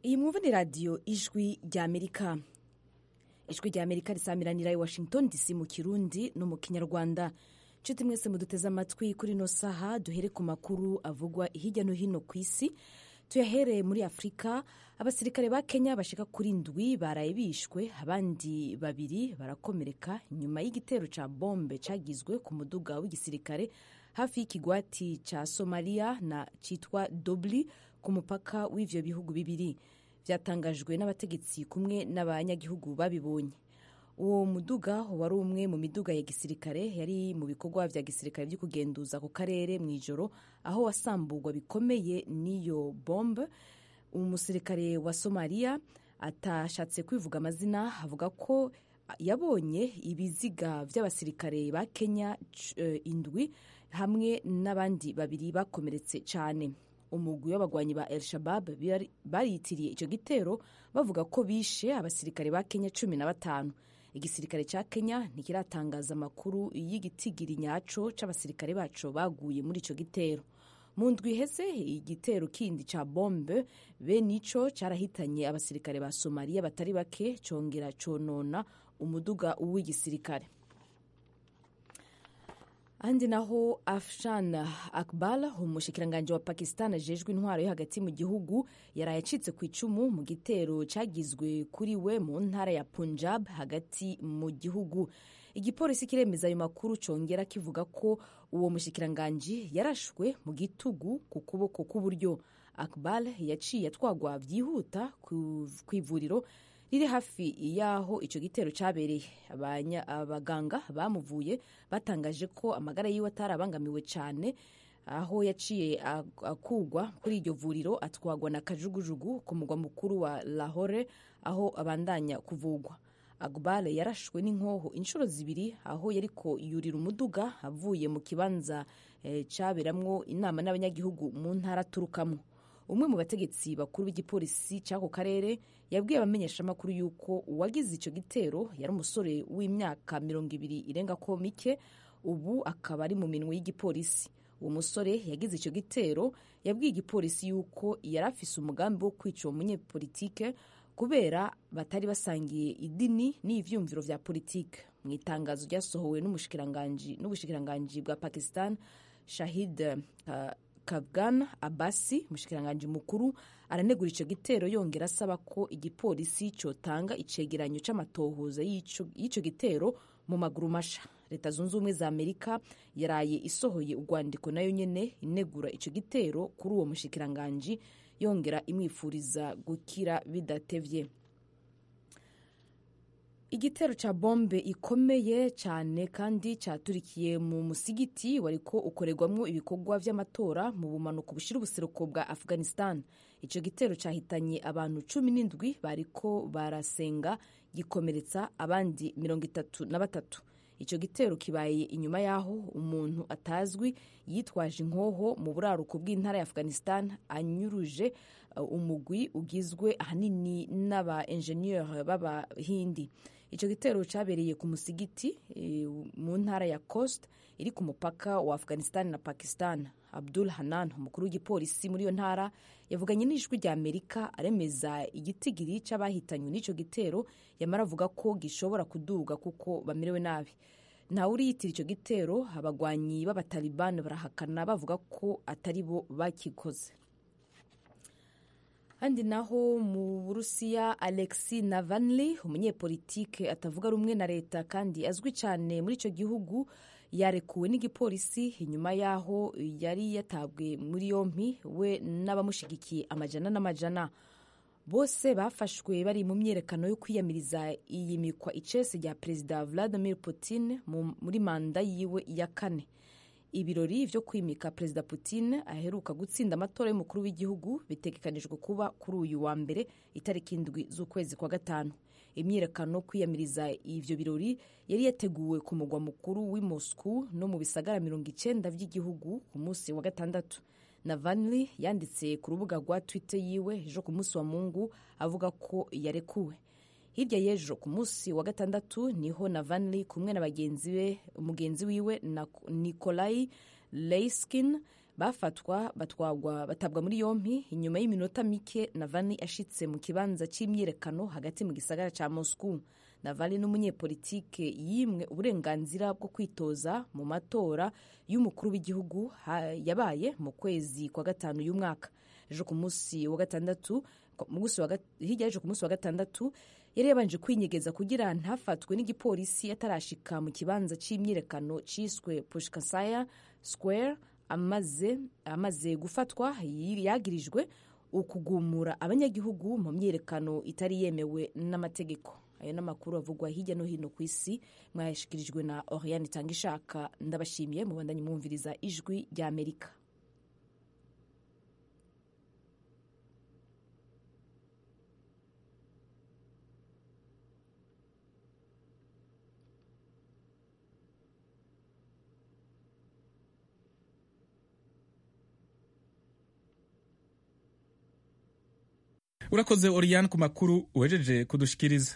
iyi mwumva ni radiyo ijwi ry'amerika. ijwi ry'amerika risamiranira i washington dc mu kirundi no mu kinyarwanda. nshuti mwese muduteze amatwi kuri ino saha, duhere ku makuru avugwa hirya no hino ku isi. tuyahereye muri afurika. abasirikare ba kenya bashika kuri ndwi baraye bishwe, abandi babiri barakomereka nyuma y'igitero ca bombe cagizwe ku muduga w'igisirikare hafi y'ikigwati ca Somalia na citwa Dobli ku mupaka w'ivyo bihugu bibiri. Vyatangajwe n'abategetsi kumwe n'abanyagihugu babibonye. Uwo muduga wari umwe mu miduga ya gisirikare yari mu bikorwa vya gisirikare vyo kugenduza ku karere mw'ijoro, aho wasamburwa bikomeye n'iyo bombe. Umusirikare wa Somalia atashatse kwivuga amazina avuga ko yabonye ibiziga vy'abasirikare ba Kenya indwi hamwe n'abandi babiri bakomeretse cane. Umugwi w'abagwanyi ba El Shabab bariyitiriye ico gitero bavuga ko bishe abasirikare ba Kenya 15. Igisirikare ca Kenya ntikiratangaza amakuru y'igitigiri nyaco c'abasirikare baco baguye muri ico gitero. Mu ndwi iheze igitero kindi ca bombe benico carahitanye abasirikare ba Somalia batari bake, congera conona umuduga w'igisirikare. Andi naho Afshan Akbal, umushikiranganji wa Pakistan ajejwe intwaro yo hagati mu gihugu, yaraye acitse ku icumu mu gitero cagizwe kuri we mu ntara ya Punjab hagati mu gihugu. Igipolisi kiremeza ayo makuru, congera kivuga ko uwo mushikiranganji yarashwe mu gitugu ku kuboko k'uburyo. Akbal yaciye atwagwa vyihuta kw'ivuriro riri hafi yaho ico gitero cabereye. Abaganga bamuvuye batangaje ko amagara yiwe atarabangamiwe cane, aho yaciye akugwa kuri iryo vuriro atwagwa na kajugujugu ku mugwa mukuru wa Lahore, aho abandanya kuvugwa. Akbal yarashwe n'inkoho inshuro zibiri aho yariko yurira umuduga avuye mu kibanza caberamwo inama n'abanyagihugu mu ntara aturukamwo. Umwe mu bategetsi bakuru b'igipolisi c'ako karere yabwiye abamenyeshamakuru yuko uwagize ico gitero yari umusore w'imyaka 20 irengako mike, ubu akaba ari mu minwe y'igipolisi. Uwo musore yagize ico gitero yabwiye igipolisi yuko yari afise umugambi wo kwica uwo munyepolitike kubera batari basangiye idini n'ivyumviro vya politike. Mu itangazo ryasohowe n'ubushikiranganji bwa Pakistan, Shahid Kafgan Abasi, umushikiranganji mukuru, aranegura ico gitero yongera asaba ko igipolisi cotanga icegeranyo c'amatohoza y'ico gitero mu maguru masha. Leta zunze ubumwe za Amerika yaraye isohoye urwandiko nayo nyene inegura ico gitero kuri uwo mushikiranganji, yongera imwifuriza gukira bidatevye. Igitero ca bombe ikomeye cane kandi caturikiye mu musigiti wariko ukorerwamwo ibikorwa vy'amatora mu bumanuko bushira ubuseruko bwa Afghanistan. Ico gitero cahitanye abantu 17 bariko barasenga, gikomeretsa abandi 33. Ico gitero kibaye inyuma yaho umuntu atazwi yitwaje inkoho mu buraruko bw'intara ya Afghanistan anyuruje umugwi ugizwe ahanini n'aba engineer b'abahindi. Ico gitero cabereye ku musigiti mu ntara ya Khost iri ku mupaka wa Afghanistan na Pakistan. Abdul Hanan, umukuru w'igipolisi muri iyo ntara, yavuganye n'ijwi rya Amerika aremeza igitigiri c'abahitanywe n'ico gitero, yamara avuga ko gishobora kuduga kuko bamerewe nabi. Ntawe uriyitira ico gitero, abagwanyi b'abataliban barahakana bavuga ko atari bo bakikoze. Handi naho mu Burusiya, Alexei Navalny, umunyepolitike atavuga rumwe na leta kandi azwi cyane muri ico gihugu, yarekuwe n'igipolisi inyuma yaho yari yatabwe muri yompi we n'abamushigikiye amajana n'amajana. Bose bafashwe bari mu myerekano yo kwiyamiriza iyimikwa icese rya Perezida Vladimir Putin muri manda yiwe ya 4. Ibirori vyo kwimika Perezida Putin aheruka gutsinda amatora y'umukuru w'igihugu bitegekanijwe kuba kuri uyu wa mbere itariki 7 z'ukwezi kwa gatanu. Imyiyerekano kwiyamiriza ivyo birori yari yateguwe ku mugwa mukuru w'i Moscow no mu bisagara 90 vy'igihugu ku munsi wa gatandatu. Navalny yanditse ku rubuga rwa Twitter yiwe ejo ku munsi wa Mungu avuga ko yarekuwe. Hirya y'ejo ku munsi wa gatandatu niho Navalny kumwe na mugenzi wiwe na Nikolai Leiskin batabwa muri yompi inyuma y'iminota mike Navalny ashitse mu kibanza c'imyiyerekano hagati mu gisagara ca Moscow. Navalny n'umunyepolitike yimwe uburenganzira bwo kwitoza mu matora y'umukuru w'igihugu yabaye mu kwezi kwa gatanu y'umwaka. Ejo ku munsi wa gatandatu yari yabanje kwinyegeza kugira ntafatwe n'igipolisi atarashika mu kibanza c'imyiyerekano ciswe Pushkasaya Square. Amaze gufatwa yagirijwe ukugumura abanyagihugu mu myiyerekano itari yemewe n'amategeko. Ayo n'amakuru avugwa hirya no hino ku isi mwayashikirijwe na Oriane Itangishaka. Ndabashimiye mubandanye mwumviriza ijwi rya Amerika. Urakoze Oriane ku makuru uhejeje kudushikiriza.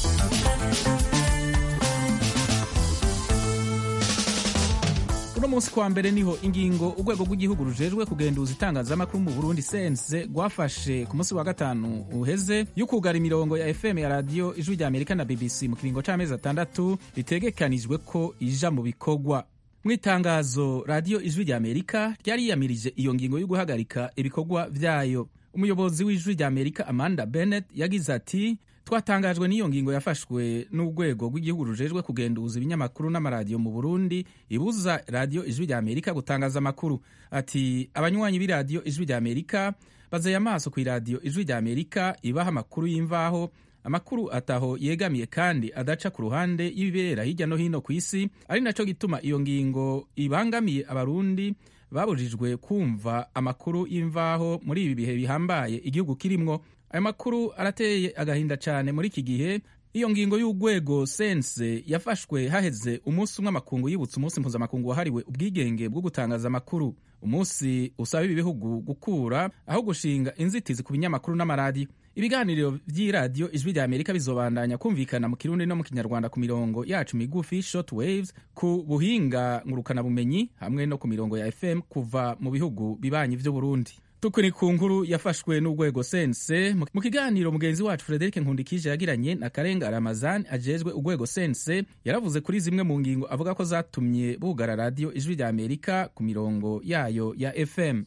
Uno munsi kwa mbere niho ingingo urwego rw'igihugu rujejwe kugenduza itangazamakuru mu Burundi CNC rwafashe ku munsi wa gatanu uheze yo kugara imirongo ya FM ya radio Ijwi rya Amerika na BBC mu kiringo c'amezi 6 bitegekanijwe ko ija mu bikorwa. Mwitangazo radio Ijwi rya Amerika ryari yamirije iyo ngingo yo guhagarika ibikorwa vyayo. Umuyobozi w'Ijwi rya Amerika Amanda Bennett yagize ati twatangajwe n'iyo ngingo yafashwe n'urwego rw'igihugu rujejwe kugenduza ibinyamakuru n'amaradiyo mu Burundi ibuza radio Ijwi rya Amerika gutangaza amakuru. Ati abanywanyi b'iradiyo Ijwi rya Amerika bazeye amaso ku iradiyo Ijwi rya Amerika ibaha amakuru y'imvaho, amakuru ataho yegamiye kandi adaca ku ruhande y'ibibera hirya no hino ku isi, ari naco gituma iyo ngingo ibangamiye abarundi babujijwe kumva amakuru y'imvaho muri ibi bihe bihambaye igihugu kirimwo. Ayo makuru arateye agahinda cyane muri iki gihe. Iyo ngingo y'urwego CNC yafashwe haheze umunsi umwe amakungu yibutsa umunsi mpuzamakungu wahariwe ubwigenge bwo gutangaza amakuru, umunsi usaba ibi bihugu gukura aho gushinga inzitizi ku binyamakuru n'amaradiyo. Ibiganiro vy'iradiyo Ijwi rya Amerika bizobandanya kumvikana mu Kirundi no mu Kinyarwanda ku mirongo yacu migufi short waves, ku buhinga ngurukana bumenyi hamwe no ku mirongo ya FM kuva mu bihugu bibanyi vy'u Burundi. Tukuri ku nkuru yafashwe n'urwego CNC mu kiganiro mugenzi wacu Frederic Nkundikije yagiranye na Karenga Ramazan ajejwe urwego CNC, yaravuze kuri zimwe mu ngingo avuga ko zatumye bugara radio Ijwi rya Amerika ku mirongo yayo ya FM.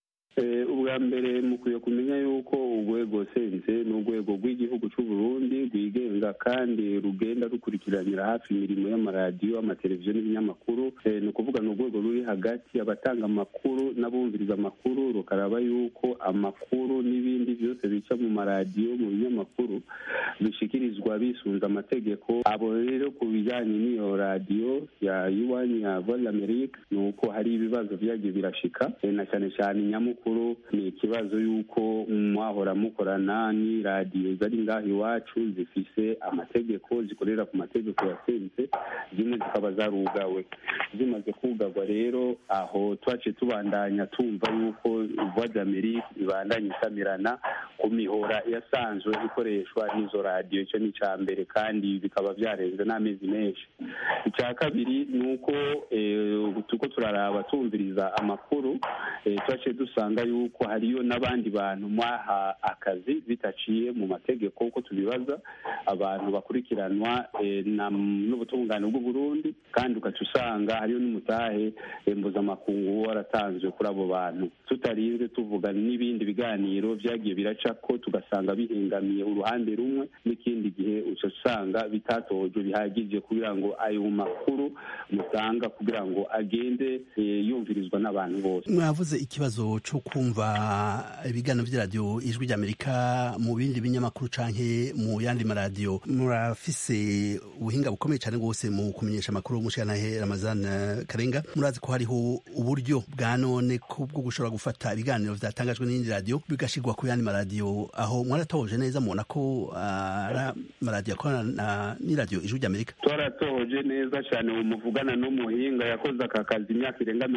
Ubwa mbere mukwiye kumenya yuko urwego CNC n'urwego rw'igihugu cy'u Burundi rwigenga kandi rugenda rukurikiranira hafi imirimo y'amaradiyo, amateleviziyo n'ibinyamakuru. Ni ukuvuga ni urwego ruri hagati abatanga amakuru n'abumviriza amakuru, rukaraba yuko amakuru n'ibindi byose bica mu maradiyo mu binyamakuru bishikirizwa bisunze amategeko. Abo rero ku bijyanye n'iyo radiyo ya Iwanyu ya Voix d'Amerique ni uko hari ibibazo byagiye birashika, na cyane cyane nyamukuru ni ikibazo yuko mwahora mukorana ni radiyo zari ngaho iwacu zifise amategeko, zikorera ku mategeko ya CNC, zimwe zikaba zarugawe. Zimaze kugarwa rero aho twace tubandanya tumva yuko Voix d'Amerique ibandanya isamirana ku mihora yasanzwe ikoreshwa n'izo radiyo. Icyo ni icya mbere kandi bikaba byarenze n'amezi menshi. Icya kabiri ni uko tuko turaraba tumviriza amakuru, twace dusanga yuko hariyo n'abandi bantu mwaha akazi bitaciye mu mategeko uko tubibaza, abantu bakurikiranwa n'ubutungane bw'u Burundi, kandi ugaca usanga hariyo n'umutahe mpuzamakungu waratanzwe kuri abo bantu. Tutarinze tuvuga n'ibindi biganiro byagiye biraca ko tugasanga bihengamiye uruhande rumwe, n'ikindi gihe uca usanga bitatohojwe bihagije kugira ngo ayo makuru mutanga kugira ngo agende yumvirizwa n'abantu bose. Mwavuze ikibazo cyo kumva ibiganiro by'iradiyo Ijwi rya Amerika mu bindi binyamakuru canke mu yandi maradiyo. Murafise ubuhinga bukomeye cyane rwose mu kumenyesha amakuru. Mushikanahe Ramazan Karenga, murazi ko hariho uburyo bwa none bwo gushobora gufata ibiganiro vyatangajwe n'indi radiyo bigashirwa ku yandi maradiyo maradiyo aho mwaratohoje neza mubona ko amaradiyo akorana n'iradiyo ijwi ry'Amerika? Twaratohoje neza cyane, ubu muvugana n'umuhinga yakoze aka kazi imyaka irenga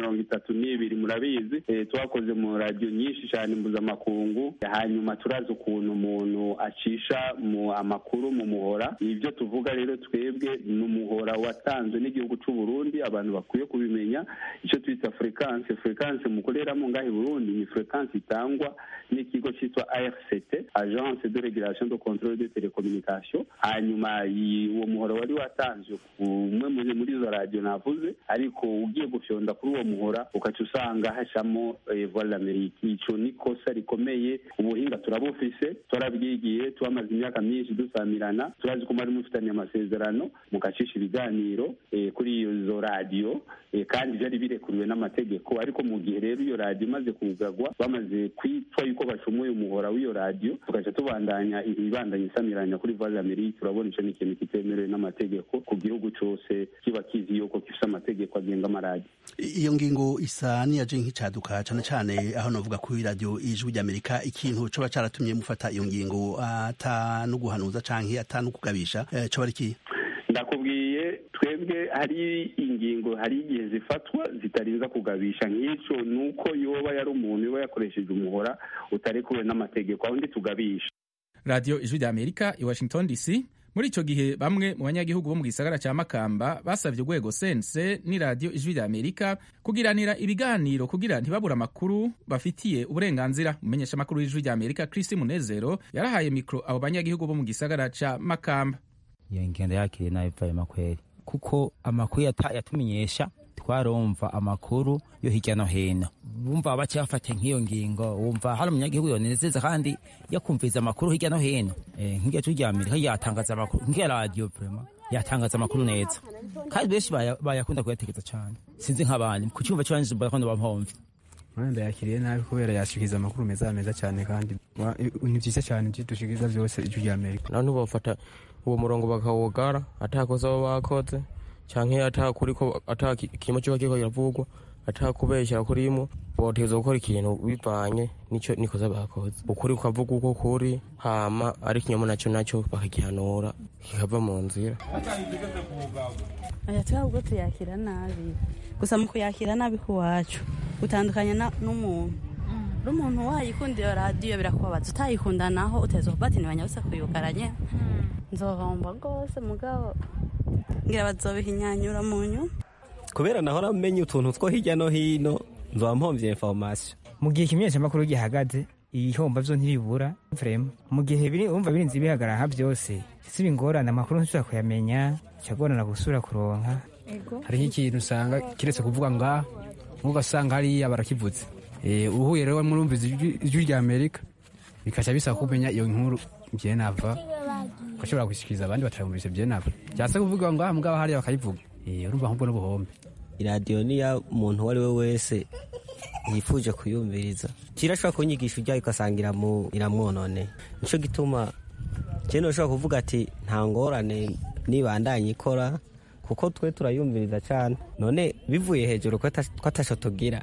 32 murabizi. Twakoze mu radiyo nyinshi cyane mpuzamakungu, hanyuma turazi ukuntu umuntu acisha mu amakuru mu muhora. Ibyo tuvuga rero twebwe ni umuhora watanzwe n'igihugu cy'u Burundi, abantu bakwiye kubimenya. Icyo twita frequence mukoreramo ngaho i Burundi ni frequence itangwa n'ikigo cyitwa ARCT, Agence de Régulation de Contrôle des Télécommunications. Hanyuma uwo muhora wari watanzwe umwe muri izo radio navuze, ariko ugiye gufyonda kuri uwo muhora ukaca usanga hashamo Voix d'Amérique. Ico ni kosa rikomeye, ubuhinga turabufise, turabwigiye, twamaze imyaka myinshi dusamirana, turazi ko mwari mufitanye amasezerano mukacisha ibiganiro kuri izo radio, kandi byari birekuriwe n'amategeko. Ariko mu gihe rero iyo radio imaze kugagwa, bamaze kwitwa yuko bacumuye umuhora w'iyo radio, tugaca tubandanya isamiranya kuri Voix d'Amérique. Turabona ico ni ikintu kitemerewe n'amategeko ku gihugu cyose kiba kizi yuko gifite amategeko agenga amaradiyo. Iyo ngingo isa niyaje nk'icaduka cyane cyane aho navuga ko iradiyo ijwi ry'Amerika ikintu coba caratumye mufata iyo ngingo ata no guhanuza canke ata no kugabisha coba ari ndakubwiye twebwe hari ingingo, hari igihe zifatwa zitarinza kugabisha. Nk'icyo nuko yoba yari umuntu yoba yakoresheje umuhora utarekuwe n'amategeko, aho ndi tugabisha. Radio ijwi ry'Amerika i Washington DC. Muri ico gihe bamwe mu banyagihugu bo mu gisagara ca Makamba basavye urwego sense ni radio ijwi ry'Amerika kugiranira ibiganiro kugira ntibabura amakuru bafitiye uburenganzira. Umenyesha makuru y'ijwi ry'Amerika Chris Munezero yarahaye mikro abo banyagihugu bo mu gisagara ca Makamba. Iyo ngendo yakiriye nabi vaye makweri, kuko amakuru yatumenyesha twarumva amakuru yo hirya no hino, bumva bacafata nk'iyo ngingo, wumva hari umunyagihugu yonezeza kandi yakumviza amakuru hirya no hino. Nk'iryo ijwi ry'Amerika yatangaza amakuru, nk'iyo radio vraiment yatangaza amakuru neza, kandi benshi bayakunda kuyategeza cyane. Sinzi nk'abandi ku cyumva cyanje bakunda bampomvye. Mwenda yakiriye nabi kubera yashikiza amakuru meza cyane, kandi ni byiza cyane dushikiriza byose ijwi ry'Amerika. None bafata uwo murongo bakawugara atakoze abo bakoze canke atakuriko atakimo cyo kiko kiravugwa atakubeshya kurimo, boteza gukora ikintu bivanye nico nikoza bakoze. Ukuri ukavuga uko kuri, hama ari kinyomo naco bakagihanura kikava mu nzira. Twabwo tuyakira nabi, gusa mu kuyakira nabi kuwacu utandukanya n'umuntu. Umuntu wayikunda iyo radio birakubabaza, utayikunda naho uteza kubati nibanyabuse kuyugaranye. Nzohomba gose mugabo ngira bazobihinyanyura munyu, kubera naho ramenye utuntu two hirya no hino, nzomvye information. Mu gihe kimyesha makuru gihagaze ihomba byo ntibibura vraiment. Mu gihe biri umva birinzi bihagarara byose sibingorana, amakuru ntushaka kuyamenya, cyagorana gusura kuronka. Hari ikintu usanga kiretse kuvuga nga ugasanga hari abarakivuze. Uhuye rero murumviza ijwi ry'Amerika bikaca bisa kumenya iyo nkuru bye nava, ukashobora gushikiriza abandi batarumvise bye nava, cyase kuvuga ngo mugabo hari bakayivuga. Urumva ahubwo n'ubuhombe. Iradiyo ni ya muntu wari we wese yifuje kuyumviriza, kirashobora kunyigisha ibyayo ukasangira iramwonone. Nico gituma je noshobora kuvuga ati nta ngorane nibandanye ikora, kuko twe turayumviriza cyane. None bivuye hejuru ko atasho tugira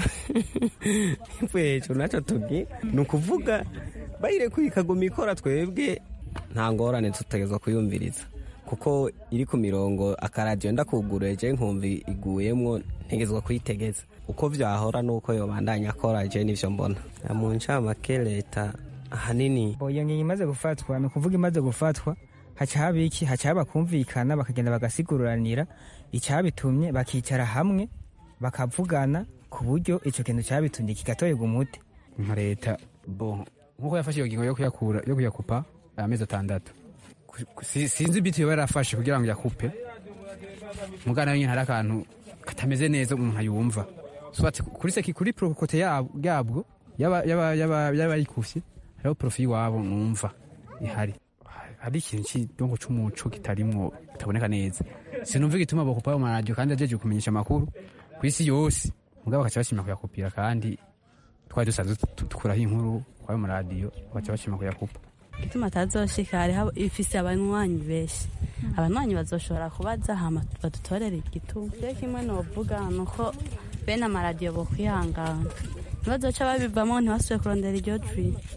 bivuye hejuru naco tugira, ni ukuvuga bayirekuye ikaguma ikora, twebwe nta ngorane tutegezwa kuyumviriza, kuko iri ku mirongo akaradiyo ndakuguruje je nkumva iguyemwo ntegezwa kuyitegeza. Uko vyahora nuko yobandanya akora, je nivyo mbona. Mu ncamake leta ahanini iyo ngingo imaze gufatwa, ni ukuvuga imaze gufatwa haca haba iki, haca haba kumvikana, bakagenda bagasigururanira icyabitumye, bakicara hamwe bakavugana ku buryo ico kintu cyabitumye kigatoyega umuti. Nka leta nkuko yafashe iyo ngingo yo kuyakupa amezi 6, sinzi biti barafashe kugira ngo yakupe, mugana nyine hari akantu katameze neza umuntu ayumva. Kuri prokote yabwo yaba yikufye, hariho profi wabo numva ihari. Hari ikintu cy'idongo c'umuco kitarimwo, kitaboneka neza. Sinumva igituma bakupa mu radio kandi ajeje kumenyesha amakuru kwisi yose, mugabo bakaca bashima kuyakupira, kandi twari dusanzwe tukuraho inkuru kwa mu radio bakaca bashima kuyakupa. Ituma tazoshika hariho ifise abanywanyi benshi, abanywanyi bazoshobora kubaza hama badutorera igituma. Rero kimwe novuga nuko bene amaradiyo bo kwihangana, ntibazoca babivamo ntibasubiye kurondera iryo jwi.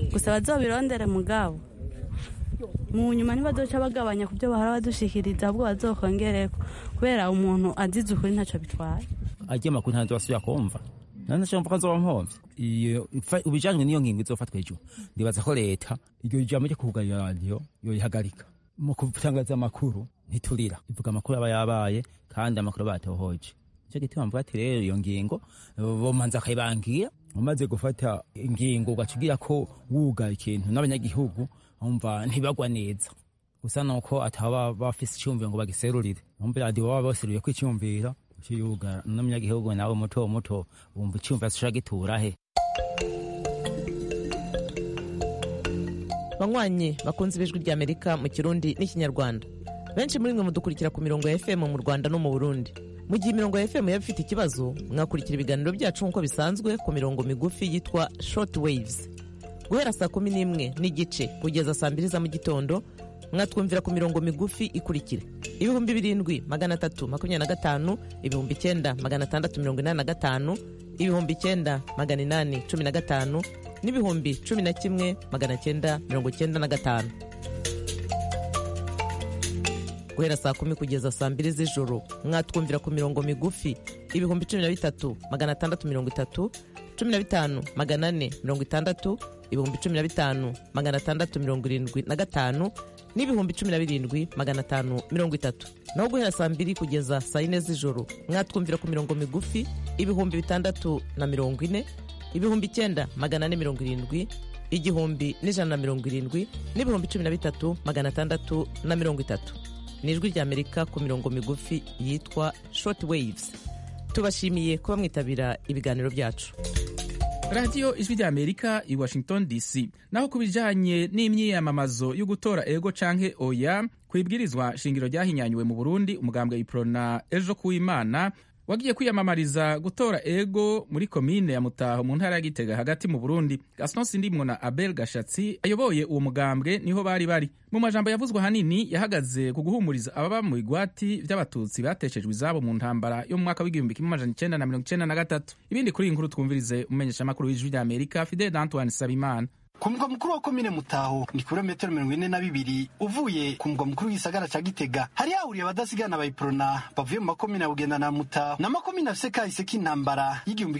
gusa bazobirondere mugabo mu nyuma ntibazoca bagabanya ku byo bahora badushikiriza ahubwo bazokongereko kubera umuntu azize ukuri ntacyo bitwaye agiye amakuru ntabwo basubira kumva none nshobora ko nzoba mpomvye iyo ubijanywe n'iyo ngingo izofatwa ejo ndibaza ko leta iryo jambo ryo kugarira radiyo yoyihagarika mu gutangaza amakuru ntiturira ivuga amakuru aba yabaye kandi amakuru batohoje nicyo gituma mvuga ati rero iyo ngingo bomanza akayibangira umaze gufata ingingo ugacugira ko wuga ikintu n'abanyagihugu umva ntibagwa neza gusa nuko ataba bafise icyumviro ngo bagiserurire umva radiyo baba baseruye ko icyumviro cyuyuga n'umunyagihugu nawe muto muto wumva icyumviro ashaka gitura he. banywanyi bakunze ibijwi rya Amerika mu Kirundi n'Ikinyarwanda benshi muri mwe mudukurikira ku mirongo ya FM mu Rwanda no mu Burundi. Mu gihe imirongo ya FM yaba ifite ikibazo mwakurikira ibiganiro byacu nk'uko bisanzwe ku mirongo migufi yitwa short waves guhera saa 11 n'igice kugeza saa 2 za mu gitondo. Mwatwumvira ku mirongo migufi ikurikira 7325, 9685, 9815 n'ibihumbi 11,995. Guhera saa 10 kugeza saa 2 z'ijoro mwatwumvira ku mirongo migufi 13630, 15460, 15675 n'ibihumbi 17530. Naho guhera saa 2 kugeza saa 4 z'ijoro mwatwumvira ku mirongo migufi 640, 9470, 1170 n'ibihumbi 13630. Nijwi rya Amerika ku mirongo migufi yitwa short waves. Tubashimiye kuba mwitabira ibiganiro byacu. radiyo ijwi rya Amerika i Washington DC. Naho kubijanye n'imyiyamamazo yo gutora ego canke oya kwibwirizwa shingiro ryahinyanywe mu Burundi, umugambwe Iprona ejo kuw'Imana wagiye kwiyamamariza gutora ego muri komine ya Mutaho mu ntara ya Gitega hagati mu Burundi. Gaston Sindimwo na Abel Gashatsi ayoboye uwo mugambwe niho bari mu majambo yavuzwe hanini yahagaze ku guhumuriza ababa mu igwati vy'abatutsi bateshejwe izabo mu ntambara yo mu mwaka w'1993. Ibindi kuri inkuru twumvirize umenyesha makuru w'ijwi rya Amerika Fidel Antoine Sabimana. Ku mugwa mukuru wa komine Mutaho ni kilometero 42 uvuye ku mugwa mukuru w'isagara ca Gitega. Hari hahuriye abadasigana ba Iprona bavuye mu makomine ya Bugenda na Mutaho na makomine afise kahise k'intambara y'igihumbi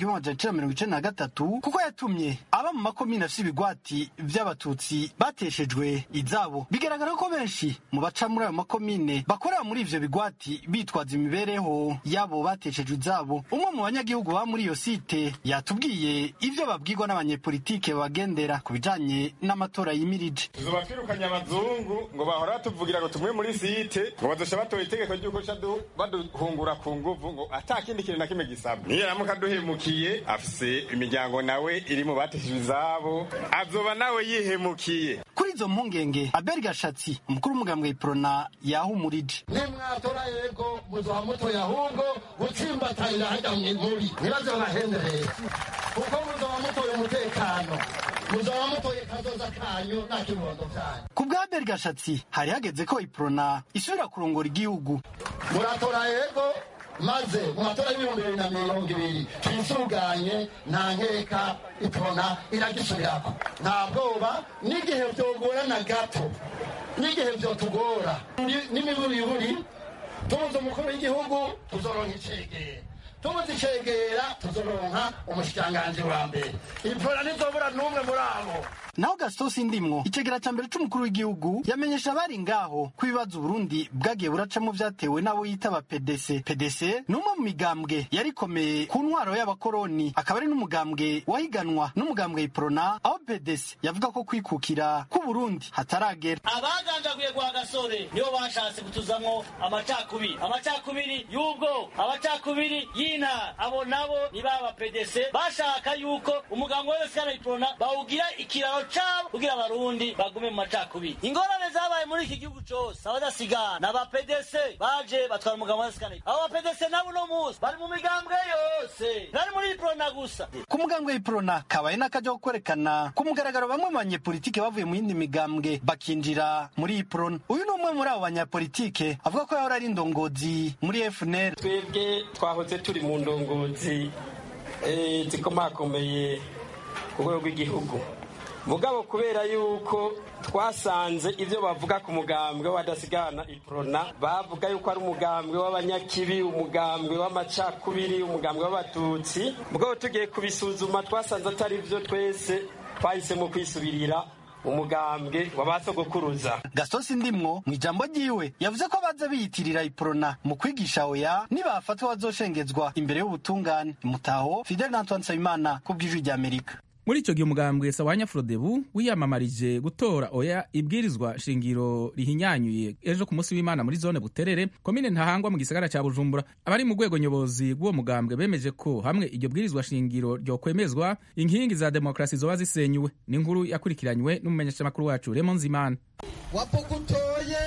1993 kuko yatumye aba mu makomine afise ibigwati vy'abatutsi bateshejwe izabo. Bigaragara ko benshi mu baca muri ayo makomine bakorera muri ivyo bigwati bitwaza imibereho yabo bateshejwe izabo. Umwe mu banyagihugu ba muri iyo site yatubwiye ivyo babwirwa n'abanyepolitike bagendera ku bijanye n'amatora yimirije. Tuzoba twirukanye abazungu ngo bahora batuvugira ngo tumwe muri site ngo bazosha batora itegeko ry'uko baduhungura ku nguvu ngo atakindi kintu na kimwe gisabwa. Niyo ramuka duhemukiye afise imiryango nawe iri mu bateshejwe izabo azoba nawe yihemukiye. Kuri izo mpungenge Abel Gashatsi umukuru w'umugambwe Iprona yahumurije. Nimwatora yego muzoha mutoya ahubwo gutsimbatarira hajya muri ntibaze bahendereye kuko muzoba mutoye umutekano muzoba mutoye kazoza kanyu nta kibondo cyanyu. Ku bwa Abel Gashatsi hari hageze ko Iprona isubira kurongora igihugu. Muratora yego maze mu matora y'2020 twisuganye nta nkeka Iprona iragisubirako nta bwoba n'igihe vyogorana gato n'igihe vyotugora n'imiburiburi tubuze umukuru w'igihugu tuzoronka icegera tubuze icegera tuzoronka umushikiranganji wa mbere Iprona ntizobura n'umwe muri abo. Naho Gaston Sindimwo icegera ca mbere c'umukuru w'igihugu yamenyesha abari ngaho ko ibibazo Burundi bwagiye buracamo vyatewe nabo yitaba PDC. PDC n'umwe mu migambwe yarikomeye ku ntwaro y'abakoroni akaba ari n'umugambwe wahiganwa n'umugambwe Iprona, aho PDC yavuga ko kwikukira ku Burundi hataragera. Abagandaguye gwa Gasore nibo bashatse gutuzamwo amacakubiri y'ubwo amacakubiri y'intara abo nabo ni baba PDC bashaka yuko umugambwe wese kana Iprona bawugira ikiraro cabo kugira abarundi bagume mu macakubiri. Ingorane zabaye muri iki gihugu cose abadasigana n'aba PDC baje batwara umugambwe wese kana abo PDC nabo no musi bari mu migambwe yose bari muri Iprona gusa. Ku mugambwe Iprona kabaye n'akaje kwerekana ku mugaragaro bamwe mu banyepolitike bavuye mu yindi migambwe bakinjira muri Iprona. Uyu ni umwe muri abo banyepolitike avuga ko yahora ari indongozi muri FNL. Twebwe twahoze turi mu ndongozi zikomakomeye ku rwego rw'igihugu mugabo kubera yuko twasanze ivyo bavuga ku mugambwe w'abadasigana iprona bavuga yuko ari umugambwe w'abanyakibi, umugambwe w'amacakubiri, umugambwe w'abatutsi, mugabo tugiye kubisuzuma twasanze atari vyo, twese twahisemo kwisubirira umugambwe wabasogokuruza. Gaston Sindimwo mu ijambo ryiwe yavuze ko baza biyitirira iprona mu kwigisha oya nibafatwa bazoshengezwa imbere y'ubutungane. Mutaho Fidel Antoine Nsabimana ku bw'ijwi ry'Amerika. Muri icyo gihe umugambwe Sawanya Frodebu wiyamamarije gutora oya ibwirizwa shingiro rihinyanyuye ejo ku munsi w'Imana muri zone Buterere, komine Ntahangwa mu gisagara cya Bujumbura. Abari mu rwego nyobozi rw'uwo mugambwe bemeje ko hamwe iryo bwirizwa shingiro ryo kwemezwa inkingi za demokrasi zoba zisenyuwe. Ni inkuru yakurikiranywe n'umumenyeshamakuru wacu Raymond Zimana. Wapokutoye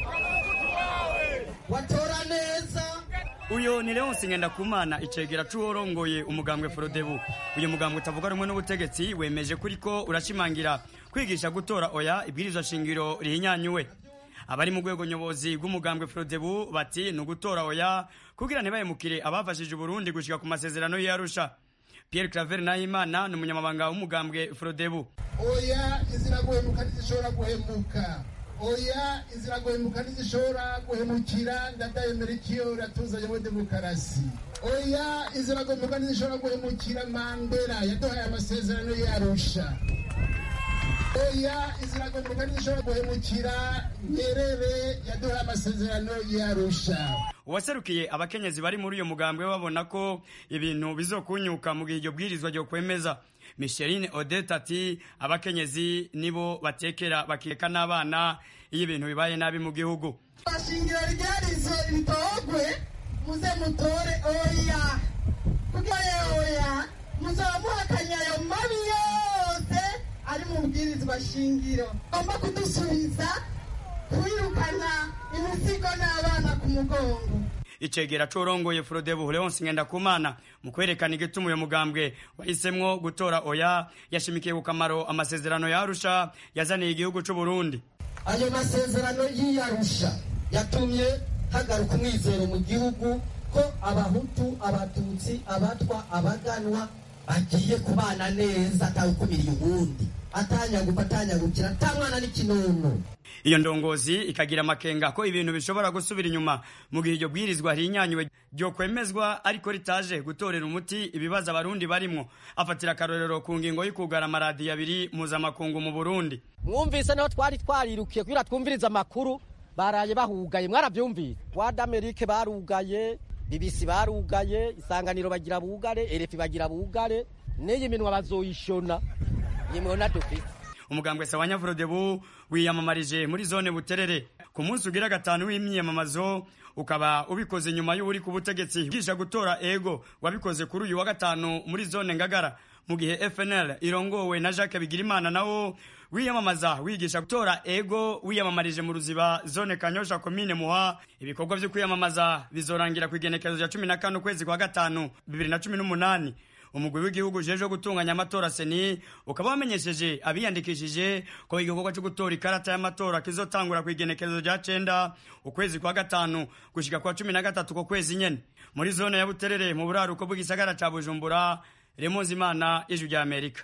watora neza. Uyo ni Leonce Ngendakumana icegera c'uworongoye umugambwe Frodebu. Uyu mugambwe utavuga rumwe n'ubutegetsi wemeje kuriko urashimangira kwigisha gutora oya ibwirizwa shingiro rihinyanyuwe. Abari mu rwego nyobozi rw'umugambwe Frodebu bati no gutora oya kugira ntibahemukire abafashije Burundi gushika ku masezerano y'Arusha. Pierre Claver Nahimana ni umunyamabanga w'umugambwe Frodebu. Oya izira guhemuka ntizishobora guhemuka. Oya izira guhemuka ntizishobora guhemukira ndadayemera ikiyo ratuzanye muri demokarasi. Oya izira guhemuka ntizishobora guhemukira Mandela yaduhaye amasezerano y'Arusha. Oya izira guhemuka ntizishobora guhemukira Nyerere yaduhaye amasezerano y'Arusha. Uwaserukiye abakenyezi bari muri uyo mugambwe babona ko ibintu bizokunyuka mu gihe iryo bwirizwa ryo kwemeza. Micheline Odette ati abakenyezi nibo batekera bakeka n'abana iyo ibintu bibaye nabi mu gihugu. Bashingiro ryarizo bitogwe muze mutore oya. Kuko oya muzamuhakanya ayo mabi yose ari mu bwirizwa shingiro. Ngomba kudusubiza kwirukana imisigo n'abana ku mugongo. Icegera c'urongoye Frodebu Leonce Ngendakumana mu kwerekana igituma uyo mugambwe wahisemwo gutora oya yashimikiye ku kamaro amasezerano y'Arusha yazaniye igihugu c'u Burundi. Ayo masezerano y'Arusha yatumye hagaruka umwizero mu gihugu ko abahutu, abatutsi, abatwa, abaganwa bagiye kubana neza atawukumiriye ubundi, atanyagukira atamwana n'ikinono. Iyo ndongozi ikagira amakenga ko ibintu bishobora gusubira inyuma mu gihe iryo bwirizwa rihinyanyuwe ryo kwemezwa ariko ritaje gutorera umuti ibibazo abarundi barimwo. Afatira akarorero ku ngingo y'ukugara amaradiyo abiri mpuzamakungu mu Burundi. Mwumvise naho twari twarirukiye kugira twumviriza amakuru baraye bahugaye, mwaravyumvise. Wada Amerike barugaye, BBC barugaye, Isanganiro bagira bugare, RFI bagira bugare, neye minwa bazoyishona yimwona dufite. Umugambwe Sawanya Frodebu wiyamamarije muri zone Buterere ku munsi ugira gatanu w'imyiyamamazo, ukaba ubikoze nyuma y'uri ku butegetsi gisha gutora ego wabikoze kuri uyu wa gatanu muri zone Ngagara, mu gihe FNL irongowe na Jacques Bigirimana nawo wiyamamaza wigisha gutora ego wiyamamarije mu Ruziba zone Kanyosha komine Muha. Ibikorwa byo kwiyamamaza bizorangira ku igenekerezo rya 15 kwezi kwa gatanu 2018. Umugwi w'igihugu jeje gutunganya amatora seni ukaba wamenyesheje abiyandikishije ko igikorwa cyo gutora ikarata y'amatora kizotangura ku igenekerezo rya 9 ukwezi kwa gatanu gushika kwa 13 ko kwezi nyene muri zone ya Buterere mu buraruko bw'igisagara ca Bujumbura. Raymond Zimana, Ijwi ry'Amerika.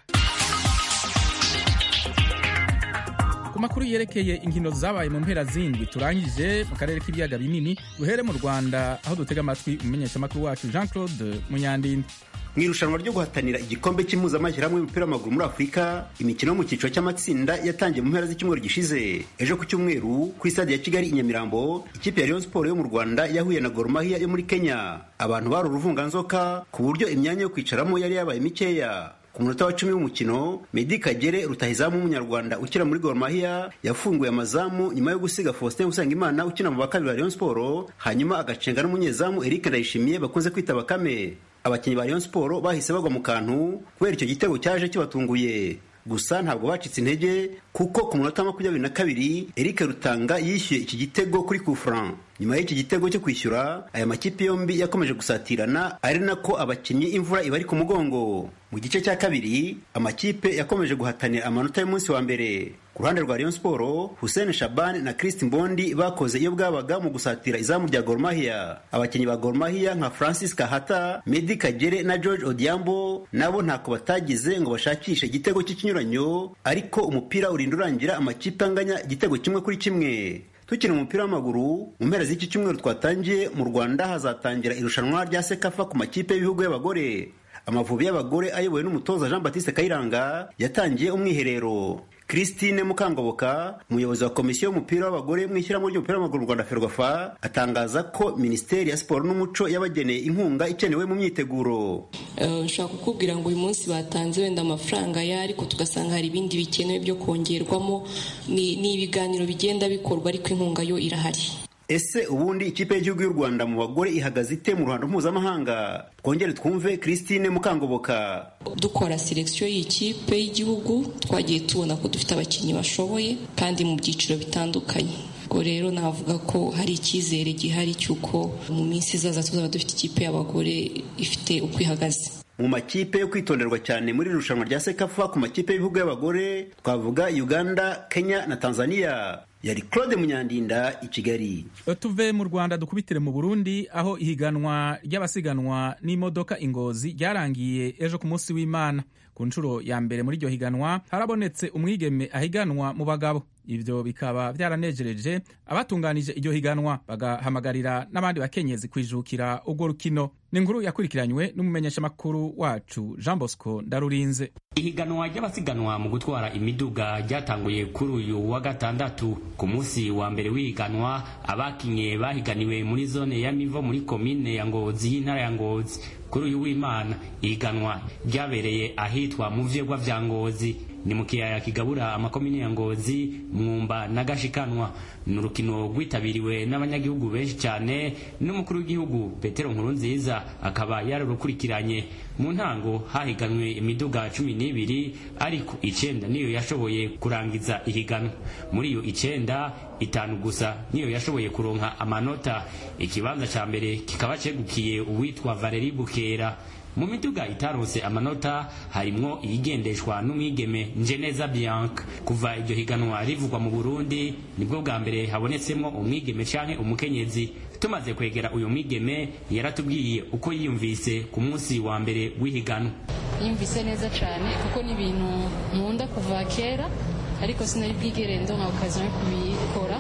Ku makuru yerekeye inkino zabaye mu mpera zindwi turangije mu karere k'ibiyaga binini, duhere mu Rwanda aho dutega amatwi umumenyeshamakuru wacu Jean-Claude Munyandinda. Mu irushanwa ryo guhatanira igikombe cy'impuzamashyirahamwe y'umupira w'amaguru muri Afurika, imikino mu cyiciro cy'amatsinda yatangiye mu mpera z'icyumweru gishize. Ejo ku cyumweru ku stade ya Kigali i Nyamirambo, ikipe ya Rayon Sport yo mu Rwanda yahuye na Gor Mahia yo muri Kenya. Abantu bari uruvunganzoka ku buryo imyanya yo kwicaramo yari yabaye mikeya. Ku munota wa 10 w'umukino, Medi Kagere rutahizamu w'umunyarwanda ukina muri Gor Mahia yafunguye amazamu nyuma yo gusiga Faustin Usengimana ukina mu bakabiri ba Rayon Sport, hanyuma agacenga n'umunyezamu Eric Ndayishimiye bakunze kwita Bakame. Abakinnyi ba Rayon Sport bahise bagwa mu kantu kubera icyo gitego cyaje kibatunguye. Gusa ntabwo bacitse intege kuko ku munota wa 22 Eric Rutanga yishyuye iki gitego kuri coup franc. Nyuma y'iki gitego cyo kwishyura, aya makipe yombi yakomeje gusatirana ari nako abakinnyi imvura ibari ku mugongo. Mu gice cya kabiri amakipe yakomeje guhatanira amanota y'umunsi wa mbere. ku ruhande rwa Rayon Sport Hussein Shaban na Christ Mbondi bakoze iyo bwabaga mu gusatira izamu rya Gor Mahia. Abakinnyi ba Gor Mahia nka Francis Kahata, Medi Kagere na George Odiambo nabo ntako batagize ngo bashakishe igitego cy'ikinyuranyo, ariko umupira urinda urangira amakipe anganya igitego 1-1. Tukina umupira w'amaguru mu mpera z'iki cyumweru twatangiye mu Rwanda hazatangira irushanwa rya Sekafa ku makipe y'ibihugu y'abagore. Amavubi y'abagore ayobowe n'umutoza Jean Baptiste Kayiranga yatangiye umwiherero. Christine Mukangoboka, umuyobozi wa komisiyo y'umupira w'abagore mu ishyirahamwe ry'umupira w'amaguru mu Rwanda Ferwafa, atangaza ko Minisiteri ya Siporo n'Umuco yabageneye inkunga ikenewe mu myiteguro. Nshaka kukubwira ngo uyu munsi batanze wenda amafaranga ariko tugasanga hari ibindi bikenewe byo kongerwamo, ni ibiganiro bigenda bikorwa ariko inkunga yo irahari. Ese ubundi ikipe y'igihugu y'u Rwanda mu bagore ihagaze ite mu ruhando mpuzamahanga? Twongere twumve Christine Mukangoboka. Dukora selection y'ikipe y'igihugu twagiye tubona ko dufite abakinnyi bashoboye kandi mu byiciro bitandukanye. Ubwo rero navuga ko hari icyizere gihari cy'uko mu minsi izaza tuzaba dufite ikipe y'abagore ifite uko ihagaze. Mu makipe yo kwitonderwa cyane muri irushanwa rya Sekafa ku makipe y'ibihugu y'abagore twavuga Uganda, Kenya na Tanzania. Yari Claude Munyandinda i Kigali. Tuve mu Rwanda dukubitire mu Burundi aho ihiganwa ry'abasiganwa n'imodoka Ingozi ryarangiye ejo ku munsi w'Imana. Ku nshuro ya mbere muri iryo higanwa harabonetse umwigeme ahiganwa mu bagabo. Ivyo bikaba byaranejereje abatunganije iryo higanwa, bagahamagarira n'abandi bakenyezi kwijukira urwo rukino. Ni inkuru yakurikiranywe n'umumenyesha makuru wacu Jean Bosco Ndarurinze. Ihiganwa ry'abasiganwa mu gutwara imiduga ryatanguye kuri uyu wa gatandatu. Ku munsi wa mbere w'ihiganwa abakinye bahiganiwe muri zone ya Mivo muri komine ya Ngozi y'intara ya Ngozi. Kuri uyu w'Imana ihiganwa ryabereye ahitwa mu vyegwa vya Ngozi, ni mu kiyaya kigabura amakomine ya Ngozi, Mwumba na Gashikanwa. N'urukino rwitabiriwe n'abanyagihugu benshi cyane, n'umukuru w'igihugu Petero Nkurunziza akaba yararukurikiranye. Mu ntango hahiganwe imiduga 12 ariko 9 niyo yashoboye kurangiza ihiganwa. Muri iyo 9 5 gusa niyo yashoboye kuronka amanota. Ikibanza ca mbere kikaba cegukiye uwitwa Valerie Bukera. Mu miduga itaronse amanota harimwo iyigendeshwa n'umwigeme Njeneza Bianca. Kuva iryo higanwa rivugwa mu Burundi nibwo bwa mbere habonetsemo umwigeme canke umukenyezi. Tumaze kwegera uyu mwigeme yaratubwiye uko yiyumvise ku munsi wa mbere w'ihiganwa. Yumvise neza cyane kuko ni ibintu nkunda kuva kera ariko sinari bwigere ndonka okaziyo yo kubikora.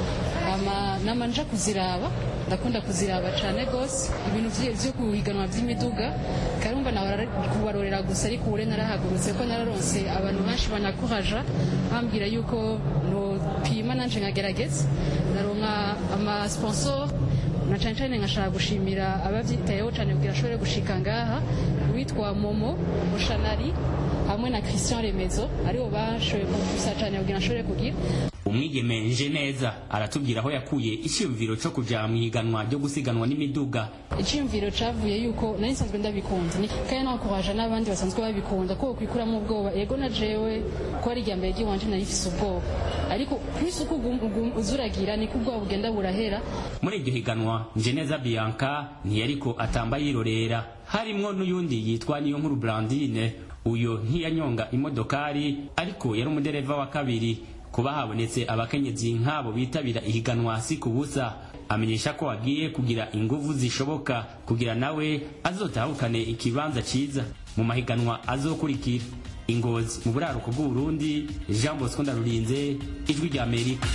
Namanje kuziraba, ndakunda kuziraba cyane gose ibintu byo kuhiganwa by'imiduga, karumva nawe kubarorera gusa ariko ure narahagurutse ko nararonse abantu benshi banakuraja bambwira yuko no pima nanje nkagerageza, ndaronka ama sponsor na cyane nkashaka gushimira abavyitayeho cyane kugira ashobore gushika ngaha, witwa Momo Mushanari hamwe na Christian Remezo aribo bashoboye kugusa cyane kugira ashobore kugira. Umwigeme Njeneza aratubwira aho yakuye icyumviro cyo kuja mu higanwa ryo gusiganwa n'imiduga. Icyumviro cavuye yuko nari nsanzwe ndabikunda, kandi nakuraje n'abandi basanzwe babikunda ko kwikuramo ubwoba. Ego na jewe ko ari ryambere ry'iwanje narifise ubwoba, ariko kwisi uko uzuragira niko ubwoba bugenda burahera. Muri iryo higanwa Njeneza Bianca ntiyariko atamba yirorera, harimwo n'uyundi yitwa Niyo Nkuru Brandine. Uyo ntiyanyonga imodokari ariko yari umudereva wa kabiri. Kuba habonetse abakenyezi nk'abo bitabira ihiganwa si kubusa, amenyesha ko agiye kugira inguvu zishoboka kugira nawe azotahukane ikibanza ciza mu mahiganwa azokurikira. Ingozi mu buraruko bw'u Burundi, Jean Bosco Ndarurinze, Ijwi rya Amerika.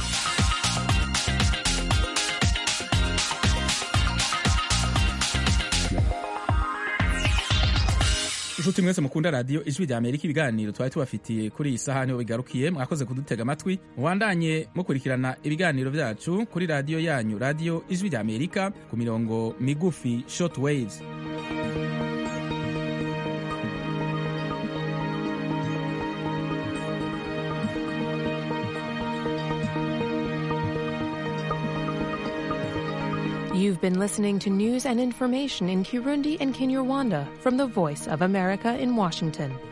Nshuti mwese mukunda radio Ijwi rya Amerika, ibiganiro twari tubafitiye kuri iyi saha niho bigarukiye. Mwakoze kudutega amatwi, mubandanye mukurikirana ibiganiro vyacu kuri radio yanyu, radio Ijwi rya Amerika ku mirongo migufi short waves. You've been listening to news and information in Kirundi and Kinyarwanda from the Voice of America in Washington.